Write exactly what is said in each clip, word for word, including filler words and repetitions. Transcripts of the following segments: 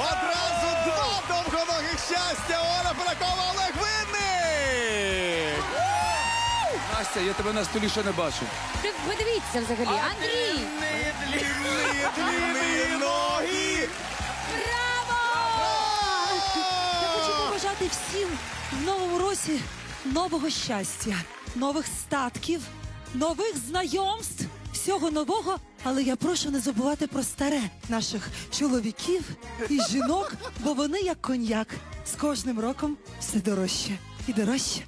Одразу два довгоногих щастя. Оля Полякова, Олег Винник. Настя, я тебе на столі ще не бачу. Ви подивіться взагалі. Андрій! Длинні, длинні ноги. Браво! Я хочу побажати всім в новому році нового щастя, нових статків, нових знайомств, всього нового. Але я прошу не забувати про старе наших чоловіків і жінок, бо вони як коньяк. З кожним роком все дорожче і дорожче.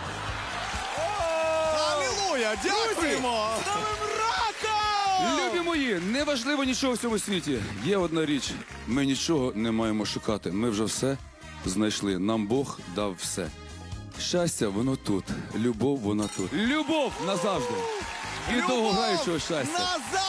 Алілуя, дякуємо. З Новим роком! Любі мої, не важливо нічого в цьому світі. Є одна річ. Ми нічого не маємо шукати. Ми вже все знайшли. Нам Бог дав все. Щастя, воно тут. Любов, вона тут. Любов назавжди. І Любов довгограючого щастя. назавжди!